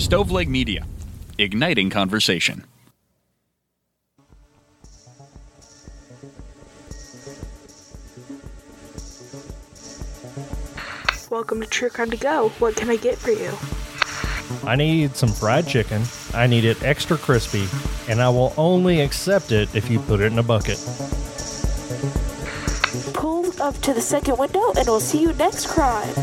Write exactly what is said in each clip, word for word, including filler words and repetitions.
Stoveleg Media, igniting conversation. Welcome to True Crime to Go. What can I get for you? I need some fried chicken. I need it extra crispy, and I will only accept it if you put it in a bucket. Pull up to the second window, and we'll see you next crime.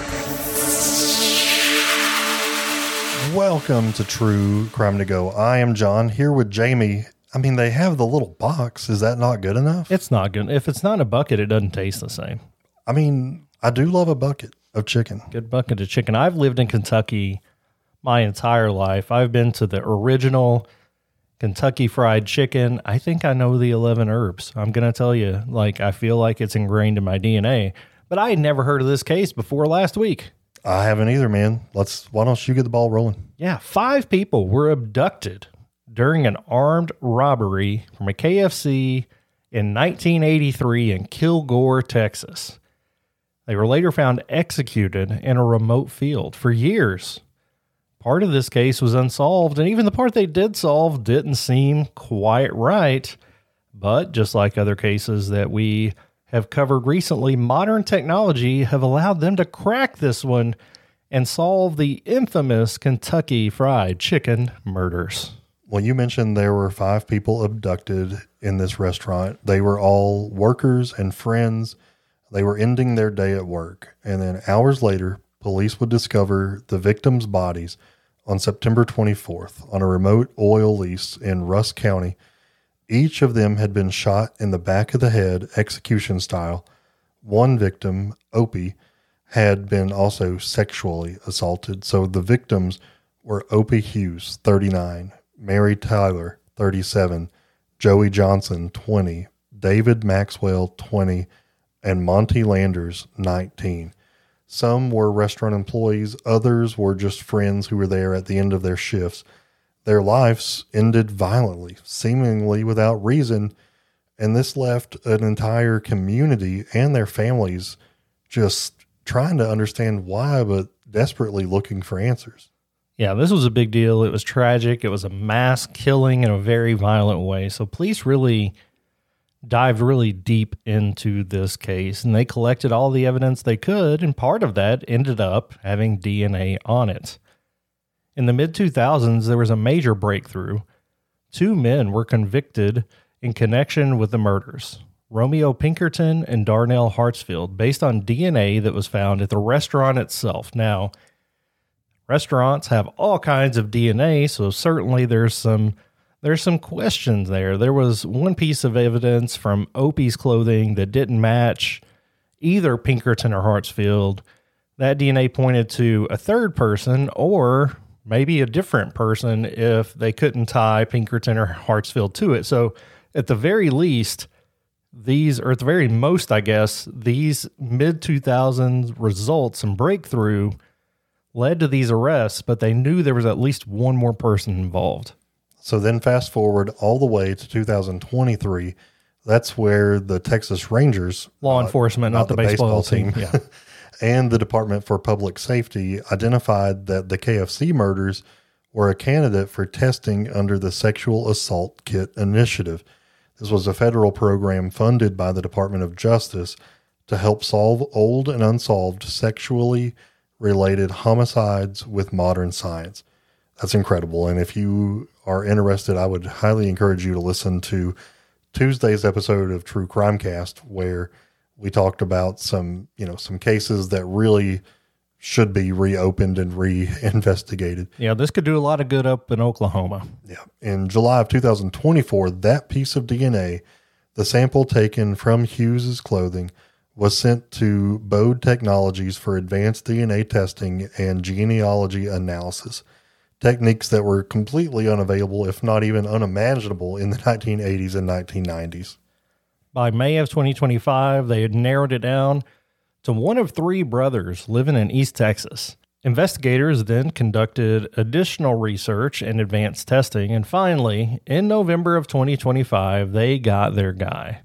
Welcome to True Crime to Go. I am John, here with Jamie. I mean, they have the little box. Is that not good enough? It's not good. If it's not in a bucket, it doesn't taste the same. I mean, I do love a bucket of chicken. Good bucket of chicken. I've lived in Kentucky my entire life. I've been to the original Kentucky Fried Chicken. I think I know the eleven herbs. I'm going to tell you, like, I feel like it's ingrained in my D N A, but I had never heard of this case before last week. I haven't either, man. Let's, why don't you get the ball rolling? Yeah. Five people were abducted during an armed robbery from a K F C in nineteen eighty-three in Kilgore, Texas. They were later found executed in a remote field. For years, part of this case was unsolved, and even the part they did solve didn't seem quite right. But just like other cases that we have covered recently, modern technology have allowed them to crack this one and solve the infamous Kentucky Fried Chicken murders. Well, you mentioned there were five people abducted in this restaurant. They were all workers and friends. They were ending their day at work, and then hours later, police would discover the victims' bodies on September twenty-fourth on a remote oil lease in Russ County. Each of them had been shot in the back of the head, execution style. One victim, Opie, had been also sexually assaulted. So the victims were Opie Hughes, thirty-nine, Mary Tyler, thirty-seven, Joey Johnson, twenty, David Maxwell, twenty, and Monty Landers, nineteen. Some were restaurant employees. Others were just friends who were there at the end of their shifts. Their lives ended violently, seemingly without reason, and this left an entire community and their families just trying to understand why, but desperately looking for answers. Yeah, this was a big deal. It was tragic. It was a mass killing in a very violent way. So police really dived really deep into this case, and they collected all the evidence they could, and part of that ended up having D N A on it. In the mid two thousands, there was a major breakthrough. Two men were convicted in connection with the murders, Romeo Pinkerton and Darnell Hartsfield, based on D N A that was found at the restaurant itself. Now, restaurants have all kinds of D N A, so certainly there's some There's some questions there. There was one piece of evidence from Opie's clothing that didn't match either Pinkerton or Hartsfield. That D N A pointed to a third person or maybe a different person if they couldn't tie Pinkerton or Hartsfield to it. So at the very least, these, or at the very most, I guess, these mid two thousands results and breakthrough led to these arrests, but they knew there was at least one more person involved. So then fast forward all the way to two thousand twenty-three. That's where the Texas Rangers, law enforcement, uh, not, not the, the baseball, baseball team, team. Yeah. and the Department for Public Safety identified that the K F C murders were a candidate for testing under the Sexual Assault Kit Initiative. This was a federal program funded by the Department of Justice to help solve old and unsolved sexually related homicides with modern science. That's incredible. And if you are interested, I would highly encourage you to listen to Tuesday's episode of True Crime Cast, where we talked about some, you know, some cases that really should be reopened and reinvestigated. Yeah, this could do a lot of good up in Oklahoma. Yeah. In July of two thousand twenty-four, that piece of D N A, the sample taken from Hughes's clothing, was sent to Bode Technologies for advanced D N A testing and genealogy analysis. Techniques that were completely unavailable, if not even unimaginable, in the nineteen eighties and nineteen nineties. By May of twenty twenty-five, they had narrowed it down to one of three brothers living in East Texas. Investigators then conducted additional research and advanced testing, and finally, in November of twenty twenty-five, they got their guy.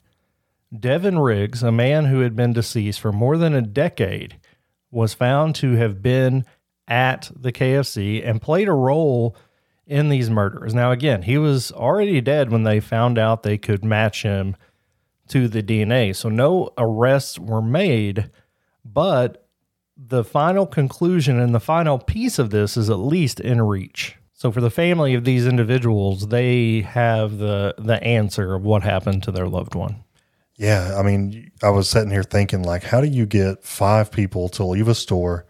Devin Riggs, a man who had been deceased for more than a decade, was found to have been at the K F C and played a role in these murders. Now, again, he was already dead when they found out they could match him to the D N A. So no arrests were made, but the final conclusion and the final piece of this is at least in reach. So for the family of these individuals, they have the the answer of what happened to their loved one. Yeah, I mean, I was sitting here thinking, like, how do you get five people to leave a store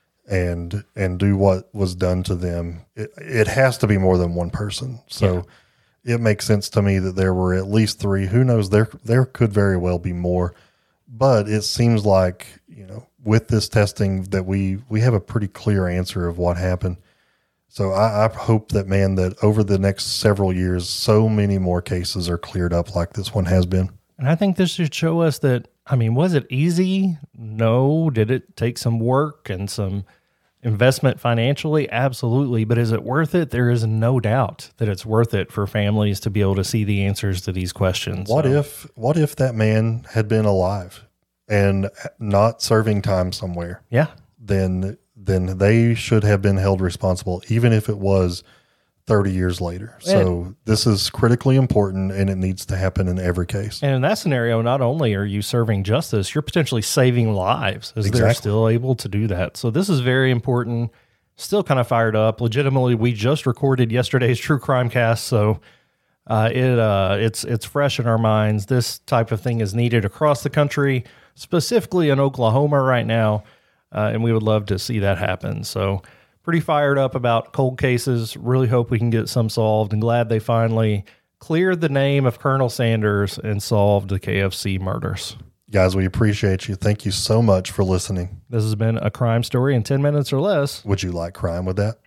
and and do what was done to them? It, it has to be more than one person. So yeah. It makes sense to me that there were at least three. Who knows? There there could very well be more. But it seems like, you know, with this testing that we we have a pretty clear answer of what happened. So I, I hope that, man, that over the next several years, so many more cases are cleared up like this one has been. And I think this should show us that, I mean, was it easy? No. Did it take some work and some investment financially? Absolutely. But is it worth it? There is no doubt that it's worth it for families to be able to see the answers to these questions. What so. if, what if that man had been alive and not serving time somewhere? Yeah. Then then they should have been held responsible, even if it was thirty years later. So and, this is critically important, and it needs to happen in every case. And in that scenario, not only are you serving justice, you're potentially saving lives as exactly. they're still able to do that. So this is very important. Still kind of fired up. Legitimately, we just recorded yesterday's True Crime Cast, so uh, it uh, it's it's fresh in our minds. This type of thing is needed across the country, specifically in Oklahoma right now. Uh, and we would love to see that happen. So pretty fired up about cold cases. Really hope we can get some solved, and glad they finally cleared the name of Colonel Sanders and solved the K F C murders. Guys, we appreciate you. Thank you so much for listening. This has been A Crime Story in ten minutes or less. Would you like crime with that?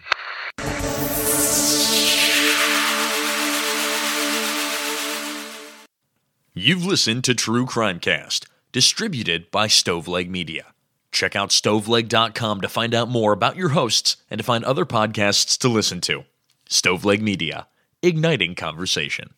You've listened to True Crime Cast, distributed by Stoveleg Media. Check out stoveleg dot com to find out more about your hosts and to find other podcasts to listen to. Stoveleg Media, igniting conversation.